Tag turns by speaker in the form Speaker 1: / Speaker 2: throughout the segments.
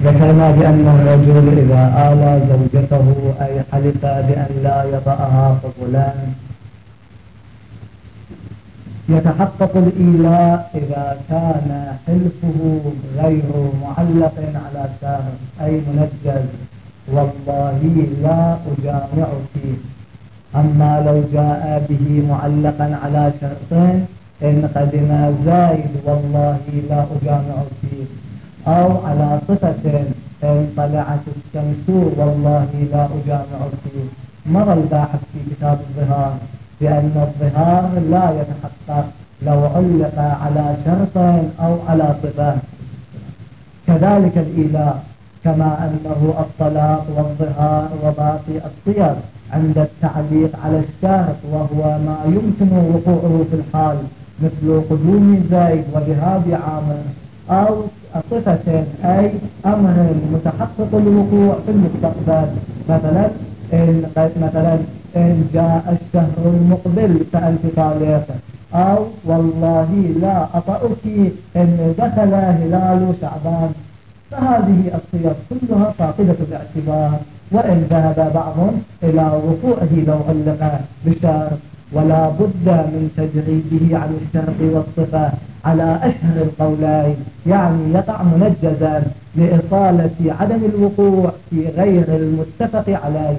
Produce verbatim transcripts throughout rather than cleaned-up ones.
Speaker 1: ذكرنا بأن الرجل إذا آلى زوجته أي حلف بأن لا يطأها فلان يتحقق الإيلاء إذا كان حلفه غير معلق على شرط أي منجز، والله لا أجامعك. أما لو جاء به معلقا على شرطين إن قدم زايد والله لا أجامعك، أو على صفة إن طلعت الشمس والله لا أجامعك. مر الباحث في كتاب الظهار بأن الظهار لا يتحقق لو علق على شرط أو على صفة. كذلك الإيلاء، كما أنه الطلاق والظهار وباقي الصيغ عند التعليق على الشرط وهو ما يمكن وقوعه في الحال مثل قدوم زيد وذهاب عامر، أو صفة أي أمر متحقق الوقوع في المستقبل، مثلا إن مثلا إن جاء الشهر المقبل فأنت طالق، أو والله لا أطأك إن دخل هلال شعبان. فهذه الصيغ كلها فاقدة باعتبار، وإن ذهب بعضهم إلى وقوعه لو علق بشرط، ولا بد من تجريده عن الشرط والصفة على أشهر القولين، يعني يقع منجزا لإصالة عدم الوقوع في غير المتفق عليه.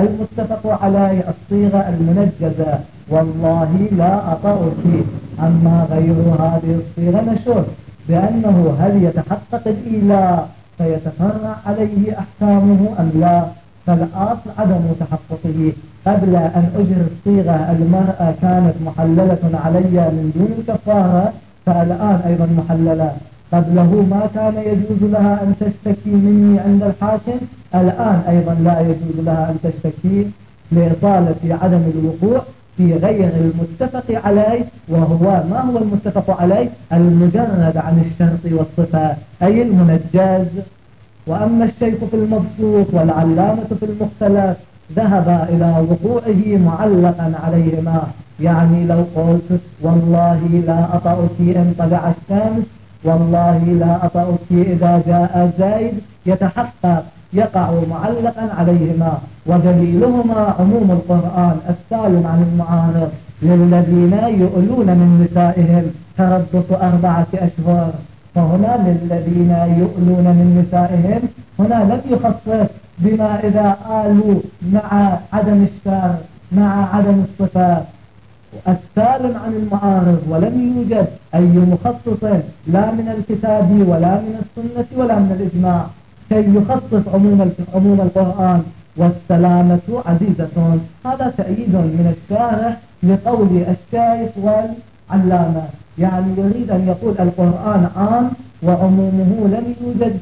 Speaker 1: المتفق عليه الصيغة المنجزة والله لا أطأك. أما غير هذه الصيغة نشوف بأنه هل يتحقق الإيلاء فيتفرع عليه أحكامه أم لا. فالأصل عدم تحققه. قبل أن أجر الصيغة المرأة كانت محللة علي من دون الكفارة، فالآن أيضا محللة. قبله ما كان يجوز لها أن تشتكي مني عند الحاكم، الآن أيضا لا يجوز لها أن تشتكي لإطالة عدم الوقوع في غير المتفق عليه. وهو ما هو المتفق عليه؟ المجرد عن الشرط والصفة أي المنجز. وأما الشيخ في المبسوط والعلامة في المختلف ذهب إلى وقوعه معلقا عليهما، يعني لو قلت والله لا أطأك إن طلع الشمس، والله لا أطأك إذا جاء زيد، يتحقق يقع معلقا عليهما. ودليلهما عموم القرآن السالم عن المعارض للذين يؤلون من نسائهم تربص أربعة أشهر. فهنا للذين يؤلون من نسائهم هنا لم يخصص بما إذا آلوا مع عدم الشر مع عدم الصفات السالم عن المعارض، ولم يوجد أي مخصص لا من الكتاب ولا من السنة ولا من الإجماع كي يخصص عموم عموم القرآن. والسلامة عزيزة، هذا تأييد من الشارح لقول الشيخ والعلامة، يعني يريد أن يقول القرآن عام وعمومه لم يوجد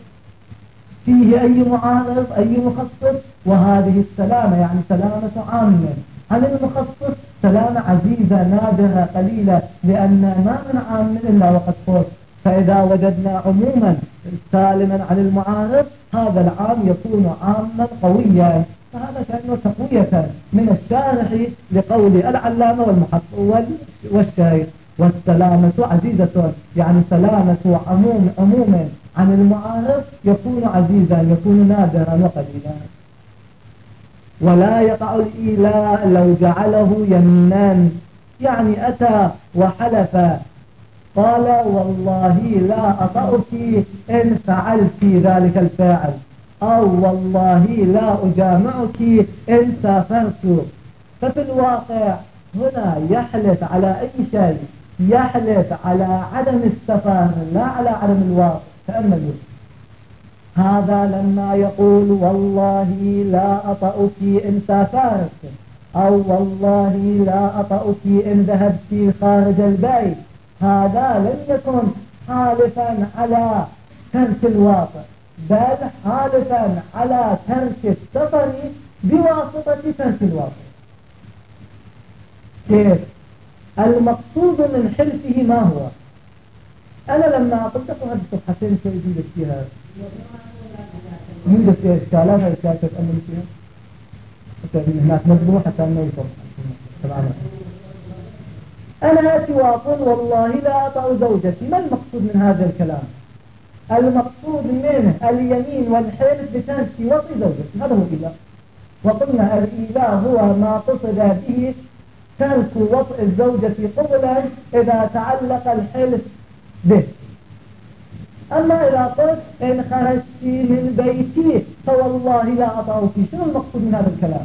Speaker 1: فيه أي معارض أي مخصص، وهذه السلامة يعني سلامة عامة عن المخصص، سلامة عزيزة نادرة قليلة، لأن ما من عام إلا وقد خص. فإذا وجدنا عموما سالما عن المعارض هذا العام يكون عاما قويا. فهذا كأنه تقوية من الشارح لقول العلامة والمحقق والشيخ. والسلامة عزيزة يعني سلامة عموم عموما عن المعارض يكون عزيزا يكون نادرا وقليلا. ولا يقع الإيلاء لو جعله يمينا، يعني أتى وحلف قال والله لا أطأك إن فعلت ذلك الفاعل، أو والله لا أجامعك إن سافرت. ففي الواقع هنا يحلف على أي شيء، يحلف على عدم السفر لا على عدم الواقع. تأملوا هذا لما يقول والله لا أطأك إن سافرت، أو والله لا أطأك إن ذهبت خارج البيت، هذا لم يكن حالفا على ترك الواقع، بل حالفا على ترك السفر بواسطة ترك الواقع. كيف؟ المقصود من حلفه ما هو؟ أنا لما قلت لكم هذه الصفحتين سيجيب فيها يوجد فيها إشكالات، هذه الإشكالات تتأمل فيها حتى هناك مجموعة حتى أنه يفرق. أنا آتي وأقول والله لا أطأ زوجتي، ما المقصود من هذا الكلام؟ المقصود منه اليمين والحلف بترك وطء زوجته، هذا هو الإيلاء. وقلنا الإيلاء هو ما قصد به ترك وطء الزوجة قبلا إذا تعلق الحلف به. أما إذا قلت إن خرجت من بيتي فوالله لا أطأك، شنو المقصود من هذا الكلام؟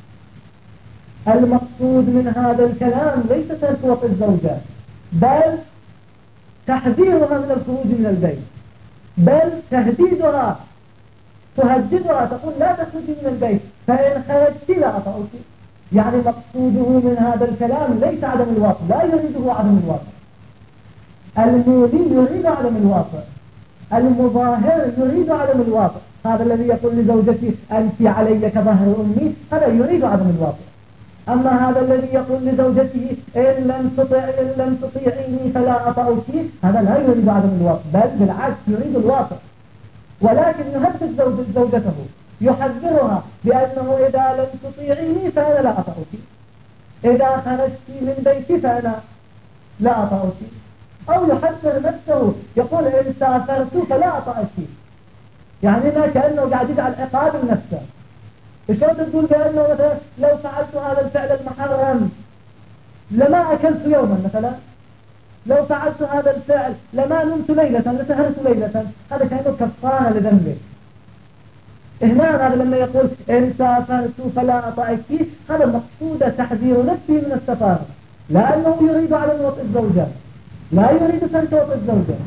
Speaker 1: المقصود من هذا الكلام ليس ترك وطء الزوجة، بل تحذيرها من الخروج من البيت، بل تهديدها، تهددها، تقول لا تخرجي من البيت فإن خرجت لا أطأك. يعني مقصوده من هذا الكلام ليس عدم الوطء، لا يريده عدم الوطء. المولي يريد عدم الوطء، المظاهر يريد عدم الوطء. هذا الذي يقول لزوجتي أنت علي كظهر أمي، هذا يريد عدم الوطء. أما هذا الذي يقول لزوجته إن لم تطع إن لم تطيعيني فلا أطأك، هذا لا يريد عدم الوطء، بل بالعكس يريد الوطء، ولكن يهدد زوج زوجته، يحذرها بأنه إذا لم تطيعيني فأنا لا أطأك، إذا خرجت من بيتي فأنا لا أطأك. أو يحذر نفسه يقول إن سافرت فلا أطأك، يعني ما كأنه قاعد يجعل عقاب لنفسه. شلون تقول بأنه مثلا لو فعلت هذا الفعل المحرم لما أكلت يوما، مثلا لو فعلت هذا الفعل لما نمت ليلة لسهرت ليلة، هذا كأنه كفارة لذنبه. هنا هذا لما يقول إن سافرت فلا أطأك، هذا مقصود تحذير نفسه من السفارة، لأنه يريد على وطء الزوجة، لا يريد ترك وطء الزوجة،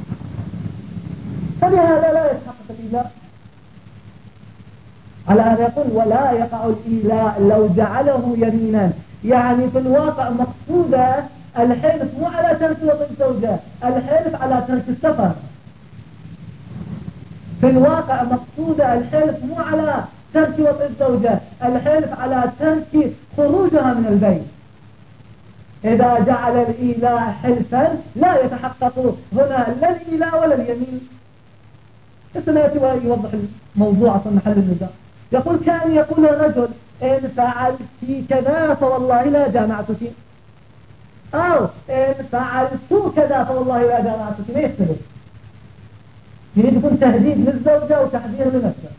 Speaker 1: فلهذا لا يتحقق الإيلاء. على هذا يقول ولا يقع الإيلاء لو جعله يمينا، يعني في الواقع مقصودة الحلف مو على ترك وطء الزوجة، الحلف على ترك السفر. في الواقع مقصودة الحلف مو على ترك وطء الزوجة، الحلف على ترك خروجها من البيت. إذا جعل الإيلاء حلفا لا يتحقق هنا لا الإيلاء ولا اليمين. السنة يوضح الموضوع أصلا محل النزاع. يقول كان يقول الرجل إن فعلت كذا فوالله لا جامعتك، أو إن فعلت كذا فوالله لا جامعتك، ما يختلف، يريد يكون تهديد للزوجة وتحذير لنفسه،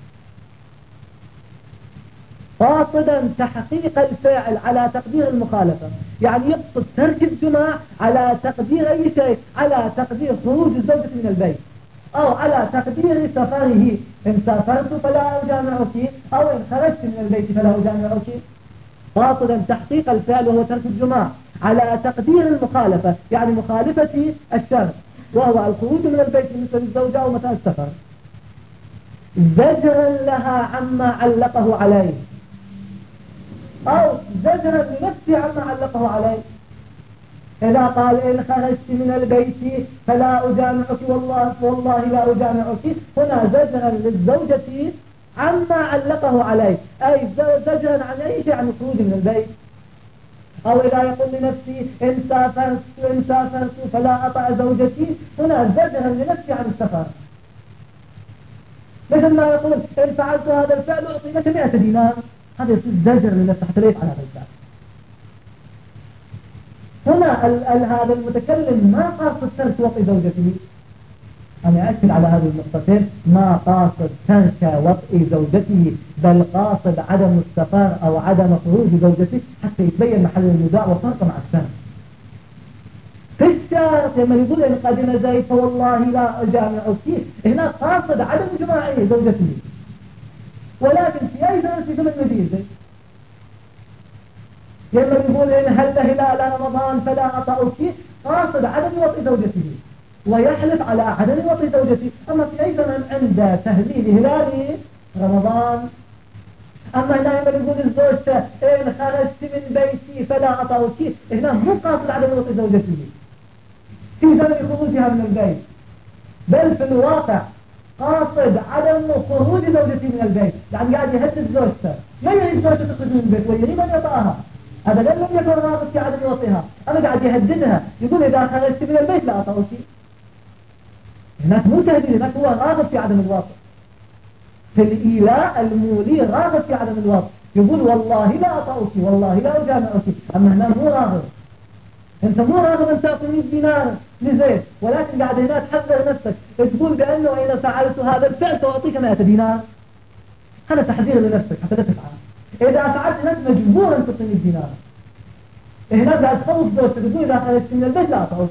Speaker 1: قاصدا تحقيق الفعل على تقدير المخالفة، يعني يقصد ترك الجماع على تقدير أي شيء، على تقدير خروج الزوجة من البيت، أو على تقدير سفره، إن سافرت فلا أجامعك، أو إن خرجت من البيت فلا أجامعك، قاصدا تحقيق الفعل وهو ترك الجماع على تقدير المخالفة، يعني مخالفة الشرع، وهو الخروج من البيت مثل الزوجة أو مثل السفر، زجرا لها عما علقه عليه، أو زجرا لنفسه عما علقه عليه. إذا قال إن خرجت من البيت فلا أجامعك والله والله لا أجامعك، هنا زجرا للزوجة عما علقه عليه، أي زجرا عن أي شيء، عن الخروج من البيت. أو إذا يقول لنفسي إن سافرت إن سافرت فلا أطع زوجتي، هنا زجرا لنفسي عن السفر. مثل ما يقول إن فعلت هذا الفعل أعطي لك مئة دينار، هذا يصير زجر لنفسه حتى لا يفعل هذا الفعل. هنا ال ال هذا المتكلم ما قاصد ترك وطء زوجته، أنا أكد على هذه النقطتين، ما قاصد ترك وطء زوجته، بل قاصد عدم السفر أو عدم خروج زوجته، حتى يتبين محل النزاع وفرق مع الشرع. في الشرع لما يقول إن قدم زيد فوالله لا أجامعك، هنا قاصد عدم جماع زوجته، ولكن في أي زمن في زمن مدينة زيد لما يقول إن هل هلال رمضان فلا أطأك، قاصد عدم وطء زوجته ويحلف على عدم وطء زوجته. أما في أي زمن عند تهليل هلال رمضان. أما هنا لما يقول الزوجة إن خرجت من بيتي فلا أطأك، هنا مو قاصد عدم وطء زوجته في زمن خروجها من البيت، بل في الواقع قاصد عدم خروج زوجته من البيت، يعني قاعد يهدد زوجته، ما يريد زوجته تخرج من البيت ويريد أن يطأها، هذا لم يكن راغب في عدم وطئها، أنا قاعد يهددها، يقول إذا خرجت من البيت لا أطأك. هناك مو تهديد، هناك هو راغب في عدم الوطء. في الإيلاء المولي راغب في عدم الوطء، يقول والله لا أطأك والله لا أجامعك. أما هنا مو راغب، أنت مو راغب أن تعطي مئة دينار لزيد، ولكن قاعد هنا تحذر نفسك تقول بأنه إذا فعلت هذا الفعل سأعطيك مئة دينار، هذا تحذير لنفسك حتى لا تفعل. إذا فعلت أنت مجبورا تعطيني الدينار. هنا بعد تخوف زوجتك تقول إذا خرجت من البيت لا أعطيك.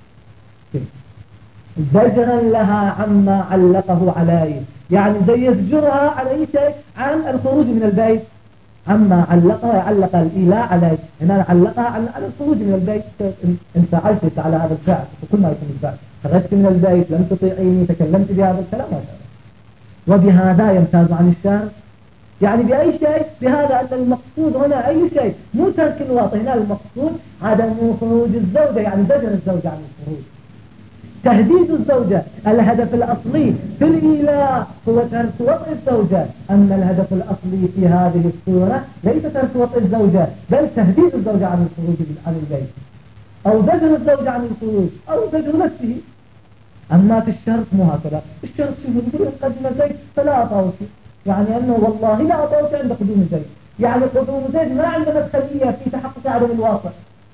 Speaker 1: زجرا لها عما علقه عليه، يعني زي يزجرها على أي شيء عن الخروج من البيت. عما علقها علق الإيلاء عليه، هنا علقها على الخروج من البيت. إن فعلت على هذا الفعل وكل ما يكون الفعل، خرجت من البيت، لم تطيعيني، تكلمت بهذا الكلام، ما شاء الله. وبهذا يمتاز عن الشارع، يعني بأي شيء؟ بهذا أن المقصود هنا أي شيء، مو ترك الوطء، هنا المقصود عدم خروج الزوجة، يعني زجر الزوجة عن الخروج، تهديد الزوجة. الهدف الأصلي في الإيلاء هو ترك وطء الزوجة، أما الهدف الأصلي في هذه الصورة ليس ترك وطء الزوجة، بل تهديد الزوجة عن الخروج عن البيت، أو زجر الزوجة عن الخروج، أو زجر نفسه. أما في الشرط مو هكذا. الشرط شوفوا يقول إن قدم زيد فلا أطعوك، يعني أنه والله لا أطعوك عند قدوم زيد، يعني قدوم زيد ما عنده مدخلية في تحقق عدم الواقع.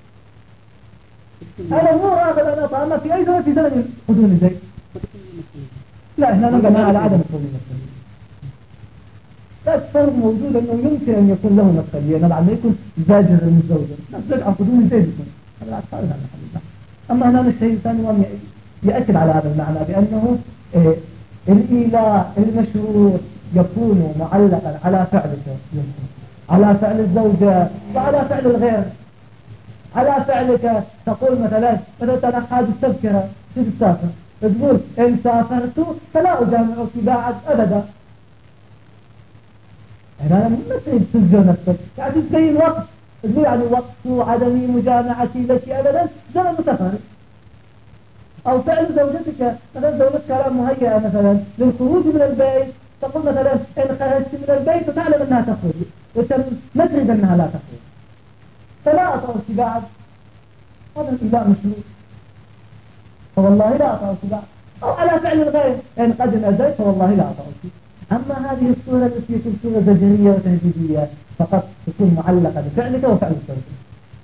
Speaker 1: أنا مو راغب أن أطع، أما في أي زمن في زمن قدوم زيد. لا إحنا نبنى على عدم قدوم المدخلية. لا الفرق موجود أنه يمكن أن يكون له مدخلية، نبعد ما يكون زاجر المزوجة، لا زاجر عن قدوم زيد يكون. هذا العكس هذا الحديث. أما هنا الشيء الثاني يأكد على هذا المعنى بأنه إيه الإيلاء المشروط يكون معلقا على فعلك، على فعل الزوجة وعلى فعل الغير. على فعلك تقول مثلا مثلا أنا حاجة تذكرة تجي تسافر، تقول إن سافرت فلا أجامعك بعد أبدا. أنا ما تريد تسجل نفسك، يعني تزين الوقت، تقول يعني وقت عدم مجامعتي لك أبدا زمن متفرق. أو فعل زوجتك مثلا زوجتك كلام مهيئة مثلا للخروج من البيت، تقول مثلا إن خرجت من البيت فتعلم أنها تخرج وأنت ما تريد أنها لا تخرج فلا أطعوك بعد. هذا الإيلاء مشروط، فوالله لا أطعوك بعد. أو على فعل الغير إن قدم زيد فوالله لا أطعوك. أما هذه الصورة التي تكون صورة زجرية وتهديدية فقط تكون معلقة بفعلك وفعل الزوجة.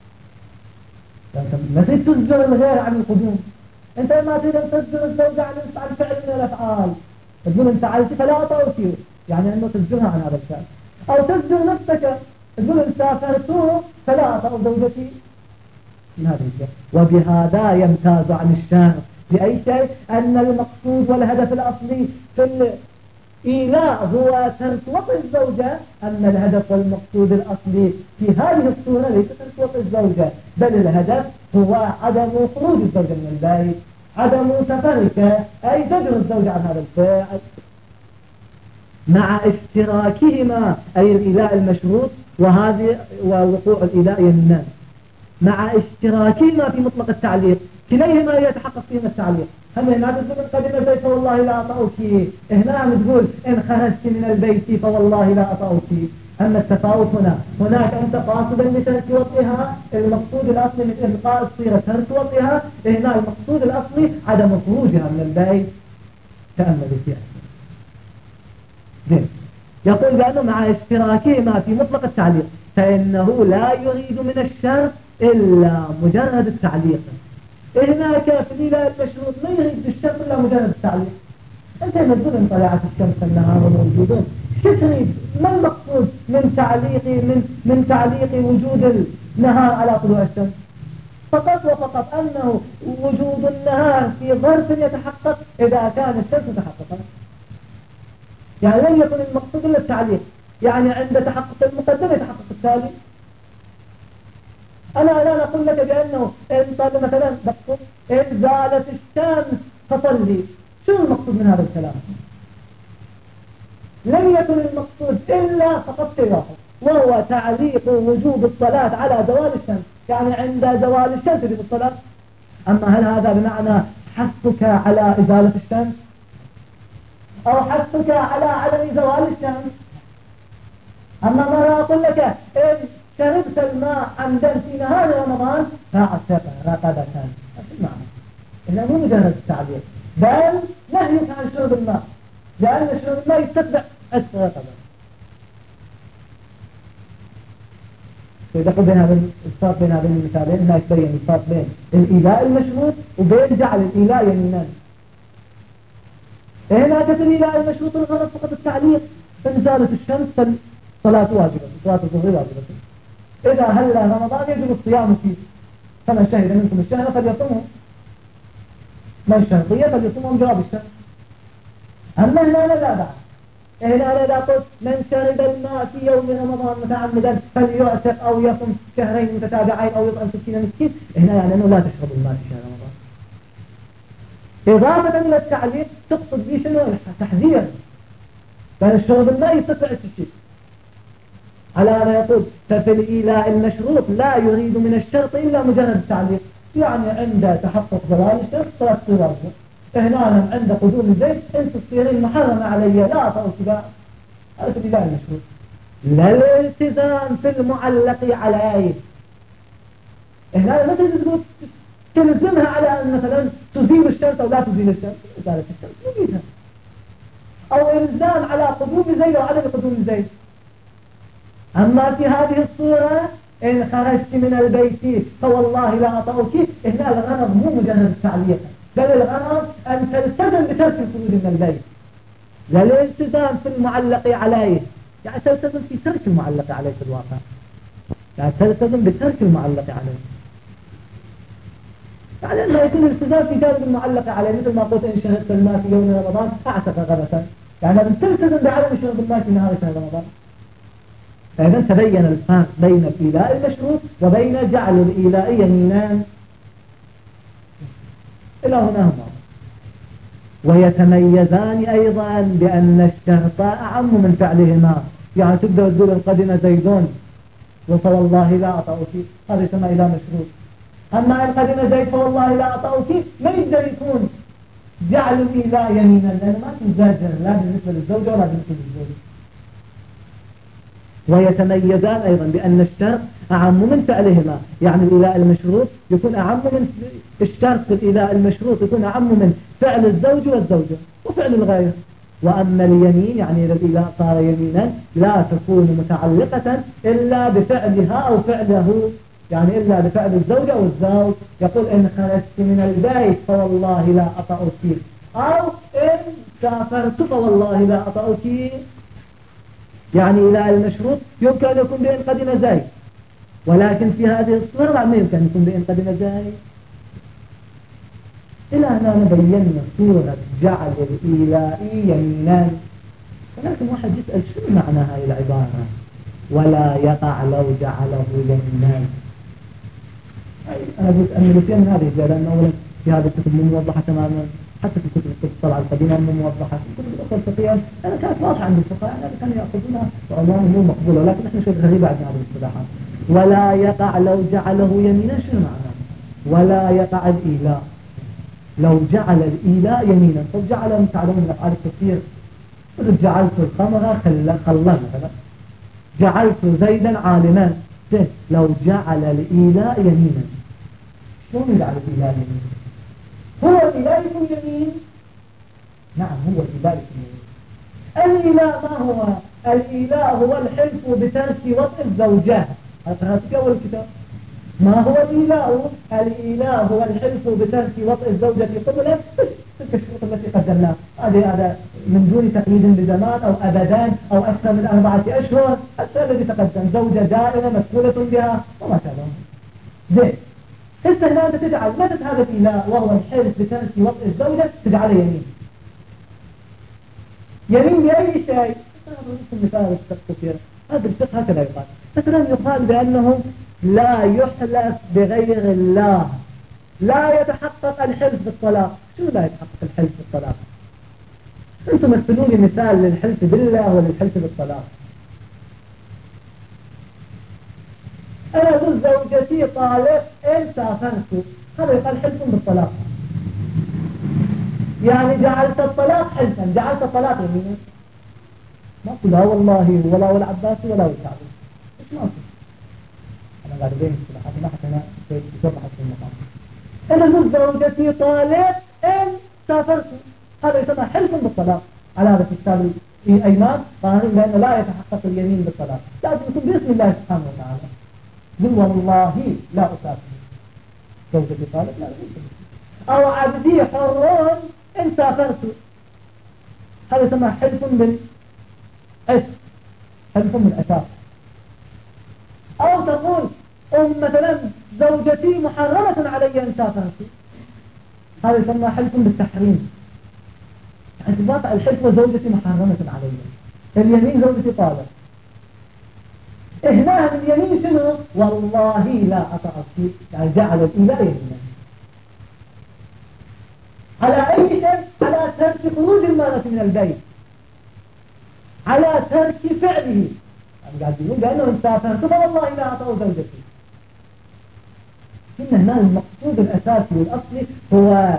Speaker 1: ما تريد تزجر الغير عن القدوم، أنت ما تريد أن تزجر الزوجة عن فعل من الأفعال، تقول إن فعلت فلا أطعوك، يعني أنه تزجرها عن هذا الفعل. أو تزجر نفسك، تقول إن سافرته فلا أطع زوجتي من هذا الشيء. وبهذا يمتاز عن الشارع بأي شيء؟ أن المقصود والهدف الأصلي في الإيلاء هو ترك وطء الزوجة، أما الهدف والمقصود الأصلي في هذه الصورة ليس ترك وطء الزوجة، بل الهدف هو عدم خروج الزوجة من البيت، عدم سفرك، أي زجر الزوجة عن هذا الفعل، مع اشتراكهما أي الإيلاء المشروط وهذه ووقوع الإيلاء يمنان، مع اشتراكهما في مطلق التعليق، كليهما يتحقق فيهما التعليق. هم هنا تقول إن قدم البيت فوالله لا أطعوك، هنا تقول إن خرجت من البيت فوالله لا أطعوك. أما التفاوت هنا، هناك أنت قاصدا لترك وطئها، المقصود الأصلي من إبقاء الصيغة ترك وطئها، هنا المقصود الأصلي عدم خروجها من البيت. تأملوا فيها. جيد. يقول بأنه مع اشتراكهما في مطلق التعليق فإنه لا يريد من الشرط إلا مجرد التعليق. هناك في الإيلاء المشروط ما يريد بالشرط إلا مجرد التعليق. أنت تقول إن طلعت الشمس النهار موجودون، شو تريد؟ ما المقصود من تعليق من من تعليق وجود النهار على طلوع الشمس؟ فقط وفقط أنه وجود النهار في ظرف يتحقق إذا كان الشمس متحققة. يعني لن يكن المقصود إلا التعليق، يعني عند تحقق المقدم يتحقق التالي. أنا الآن أقول لك بأنه إن طال مثلا بقصد إن زالت الشمس فصلي، شو المقصود من هذا الكلام؟ لم يكن المقصود إلا فقط شيء واحد، وهو تعليق وجوب الصلاة على زوال الشمس، يعني عند زوال الشمس يجب الصلاة. أما هل هذا بمعنى حثك على إزالة الشمس أو حثك على عدم زوال الشمس؟ أما مرة أقول لك إن شربت الماء عمدا في نهار رمضان فاعتق رقبة، هذا المعنى. إنه مو مجرد التعليق، بل نهيك عن شرب الماء، لأن شرب الماء يستتبع عتق رقبة. إذا قلت بين هذا الفرق بين هذين المثالين هنا يتبين الفرق بين الإيلاء المشروط وبين جعل الإيلاء يمينا. هنا تدري لا المشروط الغرض فقط التعليق. إن زالت الشمس فالصلاة واجبة، صلاة الظهر واجبة. إذا هل رمضان يجب الصيام فيه، فمن شهد منكم الشهر فليصمه، من شهدية فليصمه جواب الشهر. أما هنا لا بعد، هنا لا قلت من شرب الماء في يوم رمضان متعمدا فليعتق أو يصم شهرين متتابعين أو يطعم ستين مسكين. هنا يعني أنه لا تشرب الماء في شهر رمضان. إضافة إلى التعليق تقصد به شنو؟ تحذير، لأن الشرب الماء يستطيع الشيء. على أن يقول ففي الإيلاء المشروط لا يريد من الشرط إلا مجرد التعليق، يعني عند تحقق زوال الشرط ثلاث صور. هنا عند قدوم الزيت انت تصيرين محرمة علي لا أطأ. هذا في الإيلاء المشروط. لا الالتزام في المعلق عليه. هنا مثل تقول تلزمها على أن مثلا تزيل الشرط أو لا تزيل الشرط، إزالة الشرط تزيلها، أو إلزام على قدوم زيت أو عدم قدوم زيت. أما في هذه الصورة إن خرجت من البيت فوالله لا أطأك، هنا الغرض مو مجرد التعليق، بل الغرض أن تلتزم بترك الخروج من البيت. لا الالتزام في المعلق عليه، يعني تلتزم في ترك المعلق عليه في الواقع، يعني تلتزم بترك المعلق عليه، يعني أنه يكون الالتزام في جانب المعلق عليه. مثل ما قلت إن شهدت الماء في يوم رمضان أعتق غرسا، يعني أن تلتزم بعدم شرب الماء في نهار شهر رمضان. فإذا تبين الفرق بين الإيلاء المشروط وبين جعل الإيلاء يمينان إلى هنا هما. ويتميزان أيضا بأن الشرط أعم من فعلهما، يعني تبدأ تقول إن قدم زيدون فوالله لا أطأك، هذا يسمى إيلاء مشروط. أما إن قدم زيد فوالله لا أطأك ما يقدر يكون جعل الإيلاء يمينا، لأنه ما تزاجر لا بالنسبة للزوجة ولا بالنسبة للزوج. ويتميزان أيضا بأن الشرط أعم من فعلهما، يعني الإيلاء المشروط يكون أعم من الشرط في الإيلاء المشروط يكون أعم من فعل الزوج والزوجة وفعل الغير. وأما اليمين يعني إذا الإيلاء صار يمينا لا تكون متعلقة إلا بفعلها أو فعله، يعني إلا بفعل الزوجة أو الزوج. يقول إن خرجت من البيت فوالله لا أطأك، أو إن سافرت فوالله لا أطأك. يعني إلى المشروط يمكن أن يكون بإن قدم زيد، ولكن في هذه الصورة ما يمكن أن يكون بإن قدم زيد. إلى هنا نبين صورة جعل الإيلاء يمينا. ولكن واحد يسأل شو معنى هذه العبارة ولا يقع لو جعله يمينا؟ أنا بتأمل فيها من هذه الجهة، لأن أولا في هذه الكتب موضحة تماما، حتى في كتب الطلعة القديمة مو موضحة، في كتب الأخرى الفقهية أنا كانت واضحة عند الفقهاء، يعني كانوا يأخذونها وأمامهم مو مقبولة، لكن إحنا شيء غريبة عندنا هذه الاصطلاحات. ولا يقع لو جعله يمينا، شنو معناه؟ ولا يقع الإيلاء لو جعل الإيلاء يمينا. طب جعل تعلمون من أفعال التفسير، جعلت الخمر خلا مثلا، جعلت زيدا عالما. لو جعل الإيلاء يمينا، شلون يجعل الإيلاء يمينا؟ هو الإيلاء يكون يمين؟ نعم هو الإيلاء يكون يمين. الإيلاء ما هو؟ الإيلاء هو الحلف بترك وطء الزوجة. هذا في أول الكتاب. ما هو الإيلاء؟ الإيلاء هو الحلف بترك وطء الزوجة قبله، تلك الشروط التي قدمناها. هذا هذا من دون تقييد بزمان أو أبدان أو أكثر من أربعة أشهر، حتى الذي تقدم زوجة دائمة مسؤولة بها وما شابه. زين. هسه هنا أنت تجعل متى هذا الإيلاء وهو الحلف بترك وطء الزوجة تجعله يمين. يمين بأي شيء؟ مثال الفقه هذا الفقه هكذا يقال. مثلا يقال بأنه لا يحلف بغير الله، لا يتحقق الحلف بالطلاق. شو لا يتحقق الحلف بالطلاق؟ انتم مثلوا لي مثال للحلف بالله وللحلف بالطلاق. انا اقول زوجتي طالق ان سافرت، هذا يقال حلف بالطلاق، يعني جعلت الطلاق حلفا، جعلت الطلاق يمينا. ما أقول لا والله ولا ولا عباسي ولا وشعبي، ايش ما أقول؟ أنا قاعد أبين الصلاحات ما حتى أنا يوضح في المقام. أنا أقول زوجتي طالق إن سافرت، هذا يسمى حلف بالطلاق. على هذا الكتاب الأيمان قانون لأنه لا يتحقق اليمين بالطلاق، لازم يكون باسم الله سبحانه وتعالى. قل والله لا أسافر، زوجتي طالق لا أسافر. أو عبدي حر إن سافرت، هذا يسمى حلف بالاسم، حلف بالأساس. أو تقول أم مثلا زوجتي محرمة علي أن سافرت، هذا يسمى حلف بالتحريم. يعني تبقى الحلف وزوجتي محرمة علي، اليمين زوجتي طالب. هنا اليمين شنو؟ والله لا أطأك، يعني جعل الإله يمينا على أي شيء؟ على ترك خروج المرأة من البيت، على ترك فعله. يعني قاعد يقول بأنه إن سافرت فوالله لا أطأ زوجتي. إن هنا المقصود الأساسي والأصلي هو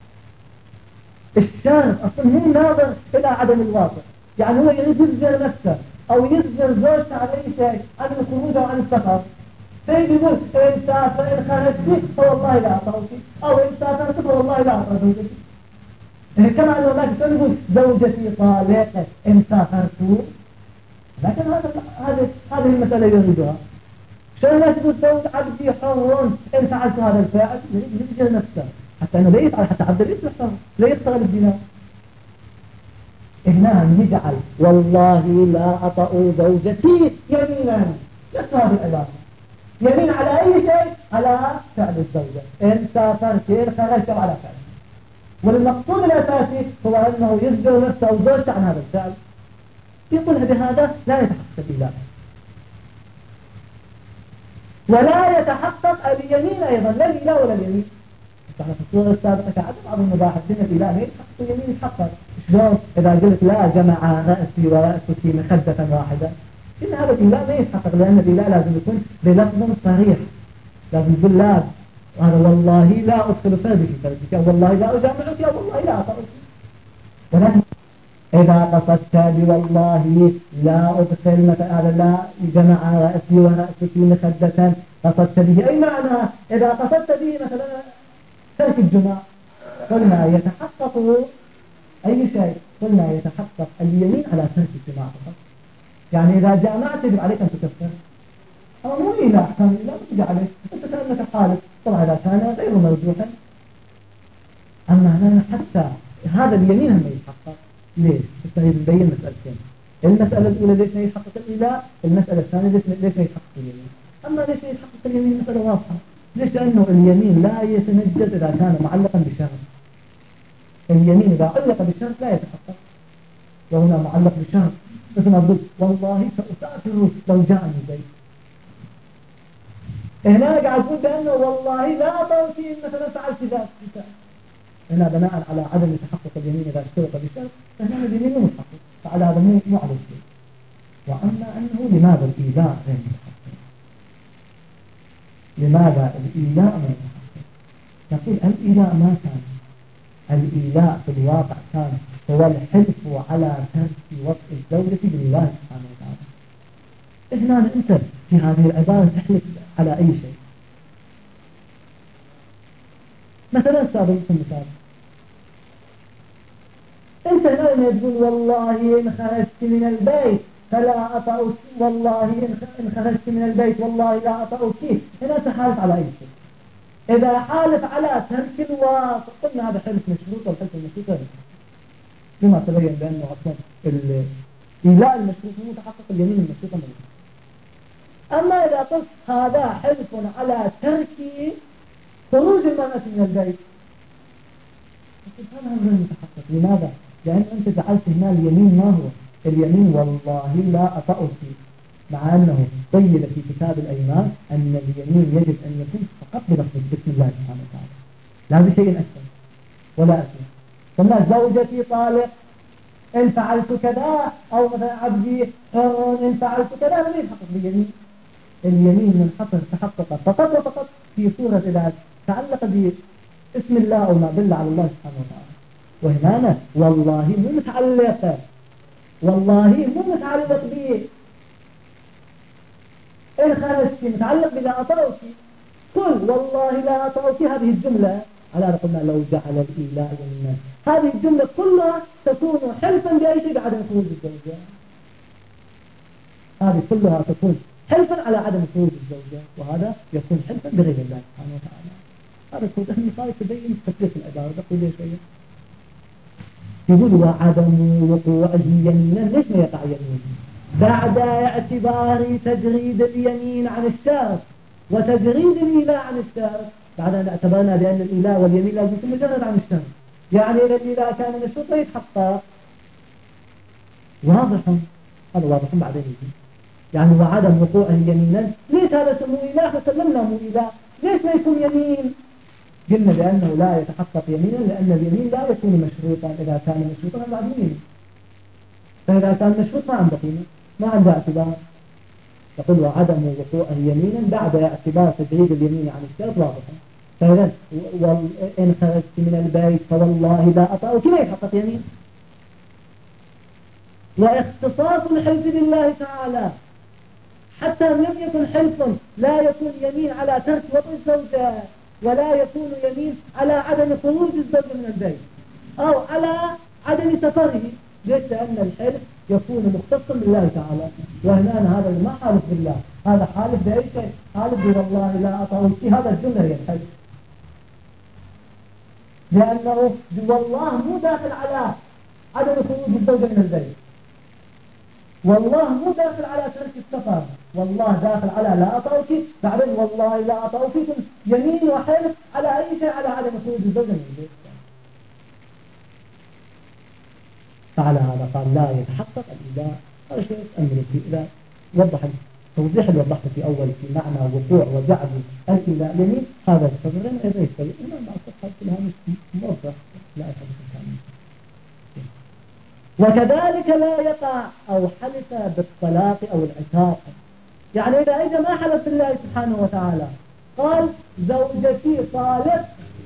Speaker 1: الشان، أصلا مو ناظر إلى عدم الواقع. يعني هو يريد يجبر نفسه أو يجبر زوجته على أي شيء، عن الخروج أو عن السفر، فيجي يقول إن سافر إن خرجت فوالله لا أطأك، أو إن سافرت فوالله لا أطأ زوجتي. كما أنه لا تقول زوجتي طالقة إن سافرت، لكن هذا هذه هذه المسألة يريدها. شلون لا تقول زوج عبدي حر إن فعلت هذا الفعل؟ يجبر نفسه حتى أنه لا يفعل، حتى عبد الإسم حر لا يشتغل الدينار. هنا يجعل والله لا أطأ زوجتي يمينا، نفس هذه العبارة، يمين على أي شيء؟ على فعل الزوجة، إن سافرت إن خرجت على فعل. والمقصود الأساسي هو أنه يجبر نفسه أو زوجته عن هذا الفعل. يقول بهذا لا يتحقق الإله، ولا يتحقق اليمين أيضا، لا الإله ولا اليمين. في الصورة السابقة كعدم بعض المباحث أن الإله لا يتحقق اليمين يتحقق. شلون؟ إذا قلت لا جمع رأسي ورأسك مخدة واحدة، إن هذا الإله لا يتحقق، لأن الإله لازم يكون بلفظ صريح، لازم يقول لا، وهذا والله لا أدخل فردك فردك، أو والله لا أجامعك، أو والله لا أطأك. ولكن إذا قصدت بوالله لا أدخل مثلا هذا لا جمع رأسي ورأسك مخدة، قصدت به أي معنى؟ إذا قصدت به مثلا ترك الجماع، قلنا يتحقق أي شيء؟ قلنا يتحقق اليمين على ترك الجماع فقط. يعني إذا جامعت يجب عليك أن تكفر، أو مو إلى أحكام لا تجي عليك، أنت كأنك حالف. طبعا إذا كان غير مرجوحا. أما هنا حتى هذا اليمين هم يتحقق. ليش؟ نستطيع نبين مسألتين. المسألة الأولى ليش ما يتحقق الإله، المسألة الثانية ليش ما يتحقق اليمين. أما ليش ما يتحقق اليمين مسألة واضحة. ليش؟ لأنه اليمين لا يتنجز إذا كان معلقا بشرط. اليمين إذا علق بشرط لا يتحقق، وهنا معلق بشرط. مثل ما قلت والله سأسافر لو جاءني زيد، هنا قاعد أقول بأنه والله لا أطوتي مثلا فعلت ذلك. هنا بناء على عدم تحقق اليمين إذا اشترط بشرط، فهنا اليمين مو متحقق، فعلى هذا مو مو على الشيء. وأما أنه لماذا الإيلاء غير متحقق؟ لماذا الإيلاء غير متحقق؟ نقول الإيلاء ما كان، الإيلاء في الواقع كان هو الحلف على ترك وطء الزوجة بالله سبحانه وتعالى. هنا أنت في هذه العبارة تحلف على أي شيء. مثلا سابقا مثال، أنت هنا لما تقول والله إن خرجت من البيت فلا أطأك، والله إن خرجت من البيت والله لا أطأك، هنا تحالف على أي شيء. إذا حالف على ترك الواقع قلنا هذا حلف مشروط، والحلف المشروط غير مشروط، لما تبين بأنه أصلا الإيلاء المشروط مو متحقق، اليمين المشروط متحقق. أما إذا قلت هذا حلف على ترك خروج المرأة من البيت، هذا غير متحقق. لماذا؟ لأن أنت جعلت هنا اليمين ما هو اليمين والله لا أطأك، مع أنه قيل في كتاب الأيمان أن اليمين يجب أن يكون فقط بلفظ بسم الله سبحانه وتعالى، لا بشيء أكثر ولا أكثر. ثم زوجتي طالق إن فعلت كذا، أو مثلا عبدي حر إن فعلت كذا، لم يتحقق باليمين. اليمين منحصر تحقق فقط وفقط في صورة إذا تعلق باسم الله أو ما دل على الله سبحانه وتعالى. وهنا والله مو متعلق، والله مو متعلق به إن خرجت، متعلق بلا أطأك. قل والله لا أطأك، هذه الجملة على رقمنا لو جعل الإيلاء للناس، هذه الجملة كلها تكون حلفا بأي شيء بعدم خروج الزوجة. هذه كلها تكون حلفا على عدم خروج الزوجة، وهذا يكون حلفا بغير الله سبحانه وتعالى. هذا كله مثال تبين تكليف العبارة. بقي لي شوية. يقول وعدم وقوعه يمينا. ليش ما يقع يمين؟ بعد اعتبار تجريد اليمين عن الشرط وتجريد الإيلاء عن الشرط، بعد أن اعتبرنا بأن الإيلاء واليمين لازم يكون مجرد عن الشرط، يعني إذا الإيلاء كان من الشرط يتحقق. واضح؟ هذا واضح بعدين يجي. يعني وعدم وقوعه يمينا، ليش هذا سموه إيلاء فسلمنا مو إيلاء؟ ليش ما يكون يمين؟ قلنا بأنه لا يتحقق يمينا لأن اليمين لا يكون مشروطا. إذا كان مشروطا بعد يمين، فإذا كان مشروط ما عنده قيمة، ما عنده اعتبار. يقول وعدم وقوعه يمينا بعد اعتبار تجريد اليمين عن الشرط واضحا. فإذا إن خرجت من البيت فوالله لا أطأك لا يتحقق يمين. واختصاص الحلف بالله تعالى حتى لم يكن حلف لا يكون يمين على ترك وطء الزوجة ولا يكون يمين على عدم خروج الزوج من البيت أو على عدم سفره. ليش؟ لأن الحلف يكون مختصا بالله تعالى، وهنا هذا ما حالف بالله، هذا حالف بأي شيء، حالف بالله لا أطأك. هذا الجملة هي الحلف، لأنه والله مو داخل على عدم خروج الزوجة من البيت، والله مو داخل على ترك السفر، والله داخل على لا أطأك، بعدين والله لا أطأك يمين وحلف على أي شيء على عدم خروج الزوجة من البيت. فعلى هذا قال لا يتحقق الإيلاء. هذا شيء أمر فيه إذا وضح التوضيح اللي وضحته في أول في معنى وقوع وجعل الإيلاء يمين، هذا الصدرين أيضا يستوي. إما مع الصحة كلها موضح لا يحدث الثاني. وكذلك لا يقع أو حلف بالطلاق أو العتاق. يعني إذا إذا ما حلف بالله سبحانه وتعالى قال زوجتي طالق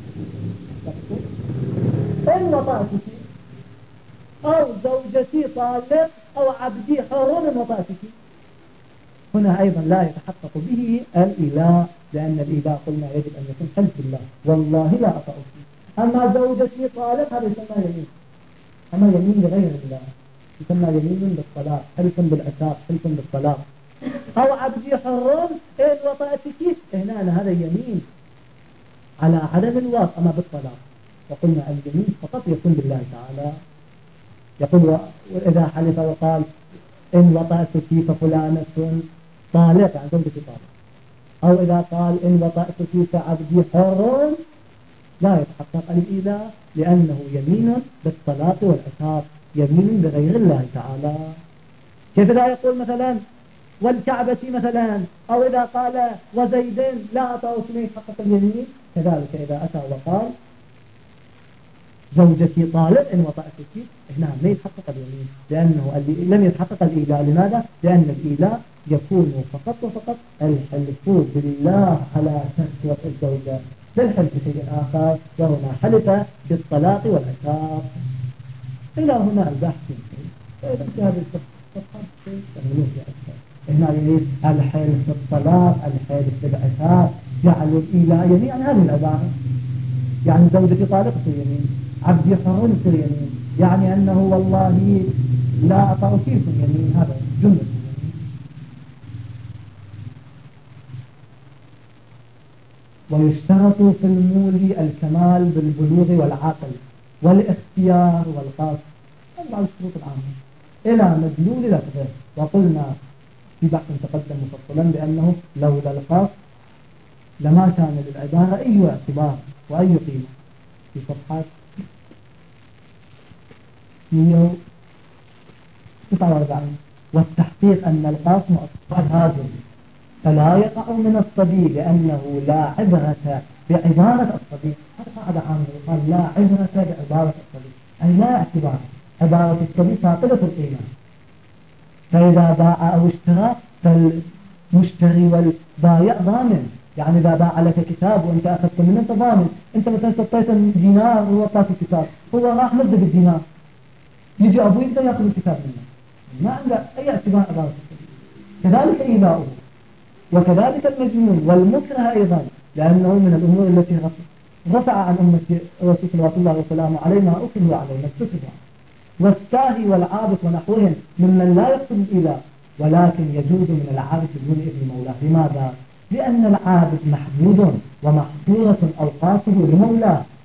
Speaker 1: إن وطأتك، أو زوجتي طالق أو عبدي حر إن وطأتك، هنا أيضا لا يتحقق به الإيلاء، لأن الإيلاء قلنا يجب أن يكون حلف بالله والله لا أطأك. أما زوجتي طالق هذا يسمى يمين، أما يمين لغير الله يسمى يمين بالطلاق، حلف بالعتاق، حلف بالطلاق. أو عبدي حر إن وطأتك، هنا هذا يمين على عدم الواقع أما بالطلاق. وقلنا اليمين فقط يكون بالله تعالى. يقول وإذا حلف وقال إن وطأتك ففلانة طالق يعني زوجتي طالق، أو إذا قال إن وطأتك فعبدي حر، لا يتحقق الإيلاء لأنه يمين بالطلاق والعتاق، يمين بغير الله تعالى. كيف لا يقول مثلا والكعبة مثلا، أو إذا قال وزيد لا أطأك لا يتحقق اليمين. كذلك إذا أتى وقال زوجتي طالق إن وطأتك، هنا ما يتحقق اليمين لأنه لم يتحقق الإيلاء. لماذا؟ لأن الإيلاء يكون فقط وفقط الحلف بالله على ترك وطء الزوجة، بالحلف بشيء آخر، وهنا حلف بالطلاق والعتاق. إلى هنا البحث يمكن. فإذا في هذه الصفحة تعملون في أكثر. هنا يريد الحلف بالطلاق، الحلف بالعتاق، جعلوا الإيلاء يمين. يعني هذه العبارة يعني زوجتي طالق في يمين، عبدي حر في يمين، يعني أنه والله لا أطأك في يمين. هذا جملة. ويشترط في المولي الكمال بالبلوغ والعقل والاختيار والقصد. أربع الشروط العامة إلى مدلول لفظه. وقلنا في بحث تقدم مفصلا بأنه لولا القصد لما كان للعبارة أي اعتبار وأي قيمة. في صفحات مئة وتسعة وأربعين. والتحقيق أن القصد مؤثر هذا فلا يقع من الصبي لأنه لا عبرة بعبارة الصبي. هذا قاعدة عامة يقال لا عبرة بعبارة الصبي، أي لا اعتبار. عبارة الصبي فاقدة القيمة. فإذا باع أو اشترى فالمشتري والبايع ضامن. يعني إذا باع لك كتاب وأنت أخذت منه أنت ضامن. أنت مثلا سطيت دينار وهو أعطاك الكتاب، هو راح مد بالدينار، يجي أبوي يبدأ يأخذ الكتاب منه، ما عنده أي اعتبار عبارة الصبي. كذلك إيلاؤه، وكذلك المجنون والمكره أيضا، لأنه من الأمور التي رفع عن أمة رسول الله صلى الله عليه وسلم عليه ما أكره عليه ما استفر. والساهي والعابث ونحوهم ممن لا يقصد الإله، ولكن يجوز من العابث دون ابن مولاه. لماذا؟ لأن العابث محدود ومحصورة أوقاته لمولاه،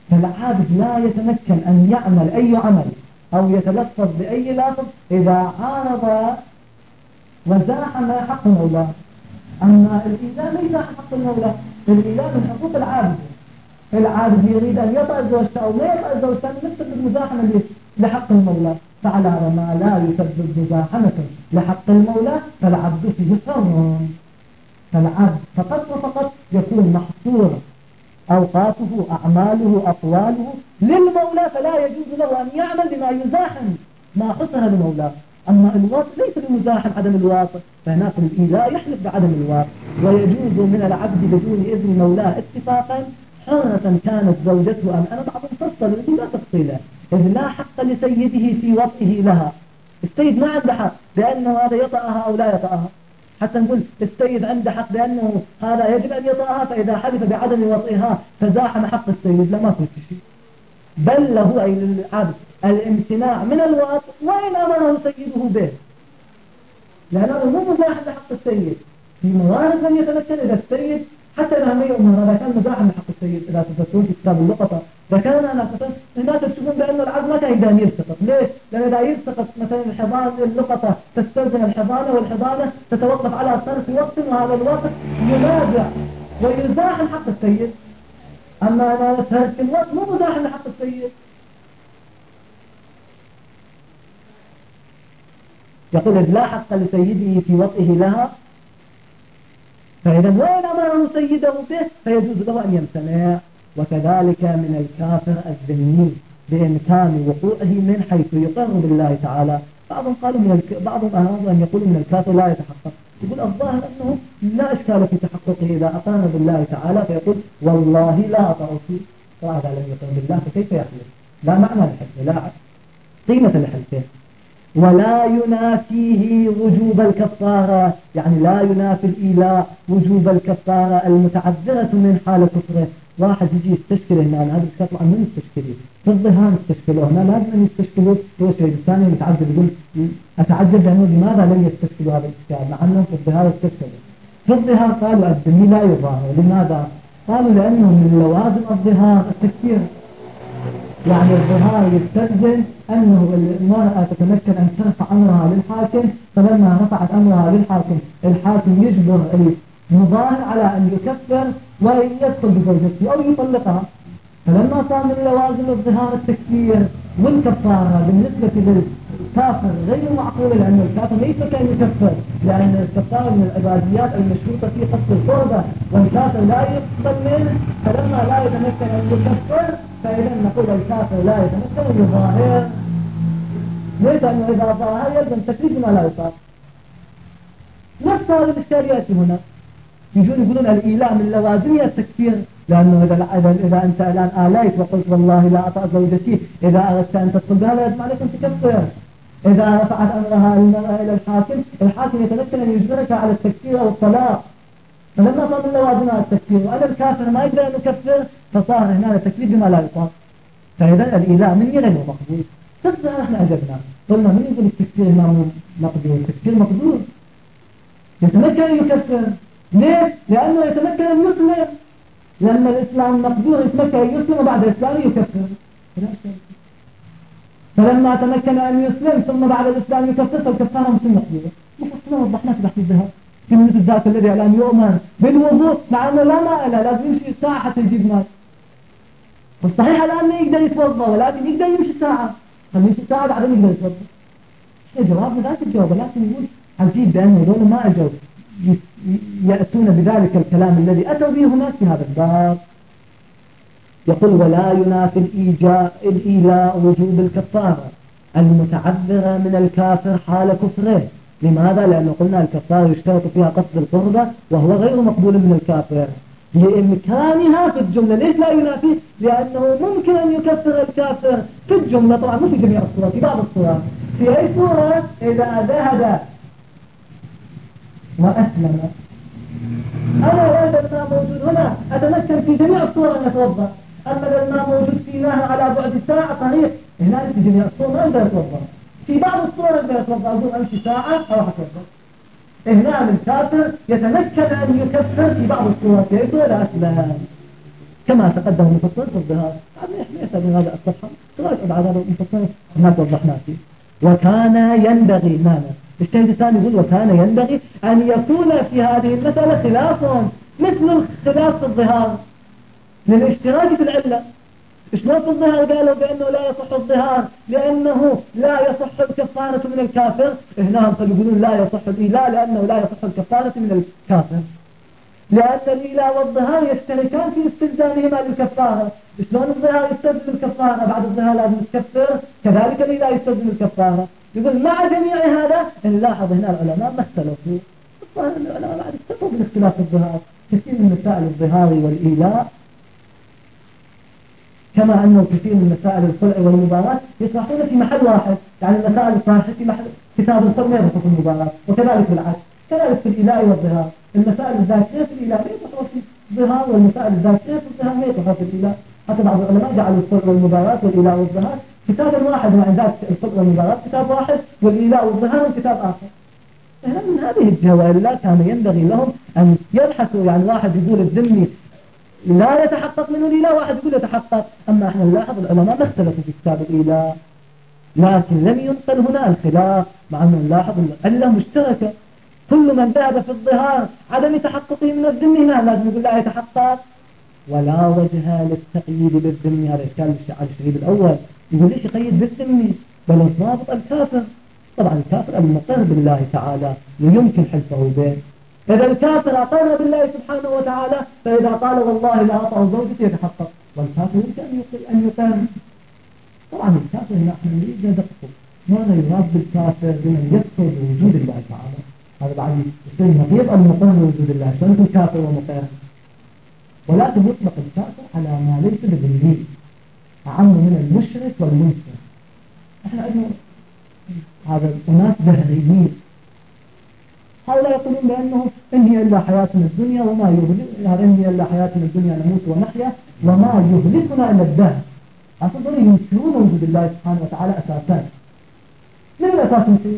Speaker 1: فالعابد لا يتمكن أن يعمل أي عمل أو يتلفظ بأي لفظ إذا عارض وزاحم حق المولى. أما الإله ليس حق المولى، الإله من حقوق العابد. العابد يريد أن يطأ زوجته أو لا يطأ زوجته نفسه بالمزاحمة لحق المولى، فعلى ما لا يسبب مزاحمة لحق المولى فالعبد فيه حر. فالعبد فقط وفقط يكون محصور أوقاته أعماله أقواله للمولى، فلا يجوز له أن يعمل بما يزاحم ما حصر للمولى. أما الواطئ ليس بمزاحم عدم الواطئ، فهناك الإله يحلف بعدم الواطئ. ويجوز من العبد بدون إذن مولاه اتفاقا حرة كانت زوجته أم أنا بعض مفصل لا تفصيله، إذ لا حق لسيده في وطئه لها. السيد ما عنده حق بأنه هذا يطأها أو لا يطأها، حتى نقول السيد عنده حق بأنه هذا يجب أن يطأها، فإذا حدث بعدم وطئها فزاحم حق السيد لا ما كنت شيء، بل له أي للعبد الامتناع من الوطء وإن أمره سيده به، لأنه مو مزاحم لحق السيد. في موارد من يتمكن إذا السيد حتى إذا هم يؤمر هذا كان مزاحم لحق السيد. إذا تفسرون في كتاب اللقطة ذكرنا أنا الناس تكتبون بأن العبد ما كان يقدر يلتقط. ليش؟ لأن إذا يلتقط مثلا الحضانة اللقطة تستلزم الحضانة، والحضانة تتوقف على صرف وقت، وهذا الوقت ينازع ويزاحم حق السيد. أما أنا ترك الوقت مو مزاحم لحق السيد. يقول إذ لا حق لسيده في وطئه لها، فإذا وين أمره سيده به فيجوز له أن يمتنع. وكذلك من الكافر الذمي بإمكان وقوعه من حيث يقر بالله تعالى. بعضهم قالوا من الك... بعضهم أرادوا أن يقولوا من الكافر لا يتحقق. يقول الظاهر أنه لا إشكال في تحققه إذا أقر بالله تعالى، فيقول والله لا أطعه، وهذا لم يقر بالله فكيف يحلف؟ لا معنى لحلفه، لا قيمة لحلفه. ولا ينافيه وجوب الكفارة، يعني لا ينافي الإيلاء وجوب الكفارة المتعذرة من حال كفره. واحد يجي يستشكله هنا، هذا الكتاب طبعا من يستشكله في الظهار يستشكله هنا، لازم أن يستشكله. هو شيء الثاني متعذب يقول أتعجب لأنه لماذا لم يستشكلوا هذا الكتاب مع أنهم في الظهار يستشكله. في الظهار قالوا الذمي لا يظاهر. لماذا؟ قالوا لأنه من لوازم الظهار التكفير، يعني الظهار يستلزم أنه المرأة تتمكن أن ترفع أمرها للحاكم، فلما رفعت أمرها للحاكم الحاكم يجبر المظاهر على أن يكفر ويدخل بزوجته أو يطلقها. فلما صار من لوازم الظهار التكفير والكفارة بالنسبة للكافر غير معقول، لأن الكافر ليس كان يكفر، لأن الكفارة من العباديات المشروطة في قصد القربة، والكافر لا يقبل منه. فلما لا يتمكن أن يكفر فإذا نقول الكافر لا يتمكن أن يظاهر، ليس أنه إذا ظاهر يلزم تكليف ما لا يصاب. نفس هذه الإشكاليات هنا يجون يقولون الإيلاء من لوازمية التكفير، لأنه إذا, إذا أنت الآن آليت وقلت والله لا أطأ زوجتي، إذا أردت أن تدخل بها يجب عليك أن تكفر. إذا رفعت أمرها المرأة إلى الحاكم، الحاكم يتمكن أن يجبرك على التكفير أو الطلاق. فلما صار من لوازمها التكفير وأنا الكافر ما يقدر أن يكفر، فصار هنا التكفير بما لا يطاق. فإذا الإيلاء من غير مقبول. تصدق احنا عجبنا قلنا من يقول التكفير ما مقبول؟ التكفير مقبول، يتمكن أن يكفر. ليه؟ لأنه يتمكن أن يسلم. لما الإسلام مقدور يتمكن أن يسلم وبعد الإسلام يكفر. فلما تمكن أن يسلم ثم بعد الإسلام يكفر فالكفارة مثل مقدورة. مفصلنا وضحنا في بحث الذهب في مثل ذاك الذي الآن يؤمن بالوضوء مع أنه لا ماء له، لازم يمشي ساعة حتى يجيب ماء. والصحيح الآن ما يقدر يتوضأ ولكن يقدر يمشي ساعة، فيمشي ساعة بعدين يقدر يتوضأ. الجواب ذاك الجواب، لكن يقول عجيب بأنه دول ما أجوا يأتون بذلك الكلام الذي أتوا به هناك في هذا الباب. يقول ولا ينافي الإيجاء الإيلاء وجوب الكفارة المتعذرة من الكافر حال كفره. لماذا؟ لأنه قلنا الكفارة يشترط فيها قصد القربة وهو غير مقبول من الكافر لإمكانها في الجملة. ليش لا ينافي؟ لأنه ممكن أن يكفر الكافر في الجملة، طبعا مو في جميع الصور، في بعض الصور. في أي صورة؟ إذا ذهب وأسلم. أنا هذا الماء موجود هنا أتمكن في جميع الصور أن أتوضأ. أما الماء موجود في نهر على بعد ساعة طريق، هنا في جميع الصور ما أقدر أتوضأ. في بعض الصور أقدر أتوضأ، أقول أمشي ساعة أو أتوضأ. هنا الكافر يتمكن أن يكفر في بعض الصور كيف ولا أسلم. كما تقدم المفصل في الظهار. يحتاج من هذا الصفحة تراجع بعد هذا المفصل ما توضحنا فيه. وكان ينبغي ماذا؟ الشيء الثاني يقول وكان ينبغي أن يكون في هذه المسألة خلاف مثل الخلاف في الظهار للاشتراك في العلة. شلون في الظهار قالوا بأنه لا يصح الظهار لأنه لا يصح الكفارة من الكافر، هنا هم يقولون لا يصح الإيلاء لأنه لا يصح الكفارة من الكافر، لأن الإيلاء والظهار يشتركان في استلزامهما للكفارة. شلون الظهار يستلزم الكفارة بعد الظهار لازم تكفر، كذلك الإيلاء يستلزم الكفارة. يقول مع جميع هذا نلاحظ هنا العلماء ما اختلفوا، العلماء بعد اختلفوا بالاختلاف في الظهار. كثير من مسائل الظهار والإيلاء كما أنه كثير من مسائل الخلع والمباراة يطرحون في محل واحد، يعني المسائل الطرح في محل كتاب الخلع ما يطرح في المباراة، وكذلك بالعكس، كذلك في الإيلاء والظهار. المسائل الذاتية في الإيلاء ما يطرح في الظهار، والمسائل الذاتية في الظهار ما يطرح في الإيلاء. حتى بعض العلماء جعلوا الخلع والمباراة والإيلاء والظهار كتابا واحد، مع ذلك الخلع والمباراة كتاب واحد والإيلاء والظهار كتاب آخر. هنا من هذه الجهة وإلا كان ينبغي لهم أن يبحثوا، يعني واحد يقول الذمي لا يتحقق منه الإيلاء، واحد يقول يتحقق. أما احنا نلاحظ العلماء ما اختلفوا في كتاب الإيلاء، لكن لم ينقل هنا الخلاف، مع أنه نلاحظ العلة مشتركة. كل من ذهب في الظهار عدم تحققه من الذمي هنا لازم يقول لا يتحقق، ولا وجه للتقييد بالذمي. هذا إشكال على الشريط الأول، يقول ليش يقيد بالذمي بل الضابط الكافر. طبعا الكافر المقر بالله تعالى ويمكن حلفه به. إذا الكافر أقر بالله سبحانه وتعالى، فإذا قال والله لا أطع زوجتي يتحقق، والكافر يمكن أن يقر. طبعا الكافر هنا احنا نريد ندقق ماذا يراد بالكافر بمن يكفر بوجود الله تعالى. هذا بعد يصير نقيض المقر بوجود الله، شلون يكون كافر ومقر؟ ولكن يطلق الكافر على ما ليس بدليل، أعم من المشرك والمنكر. احنا عندنا هذا الناس دهريين، هؤلاء يقولون بأنه إن هي إلا حياتنا الدنيا وما يهلك، إن هي إلا حياتنا الدنيا نموت ونحيا وما يهلكنا إلا الدهر. أصلاً ينكرون وجود الله سبحانه وتعالى أساساً. من الأساس ينكرون؟